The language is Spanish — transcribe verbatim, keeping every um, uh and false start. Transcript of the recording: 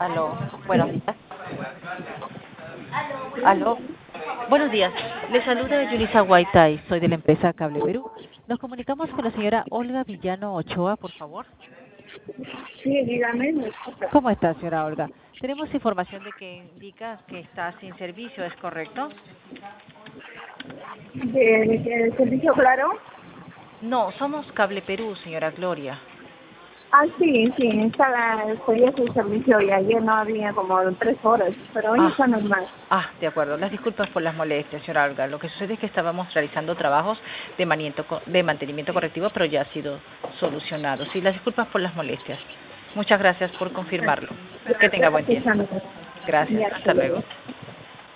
Aló, buenos días. Aló, buenos días. Le saluda Yulisa Guaitay, soy de la empresa Cable Perú. Nos comunicamos con la señora Olga Villano Ochoa, por favor. Sí, dígame, me escucha. ¿Cómo está, señora Olga? Tenemos información de que indica que está sin servicio, ¿es correcto? ¿De, de, de servicio claro? No, somos Cable Perú, señora Gloria. Ah, sí, sí, estaba, estoy a su servicio y ayer no había como tres horas, pero hoy Ah, está normal. ah, de acuerdo. Las disculpas por las molestias, señora Olga. Lo que sucede es que estábamos realizando trabajos de mantenimiento, co- de mantenimiento correctivo, pero ya ha sido solucionado. Sí, las disculpas por las molestias. Muchas gracias por confirmarlo. Que tenga buen día. Gracias, amigo. Gracias. Ya, hasta Hasta luego. luego.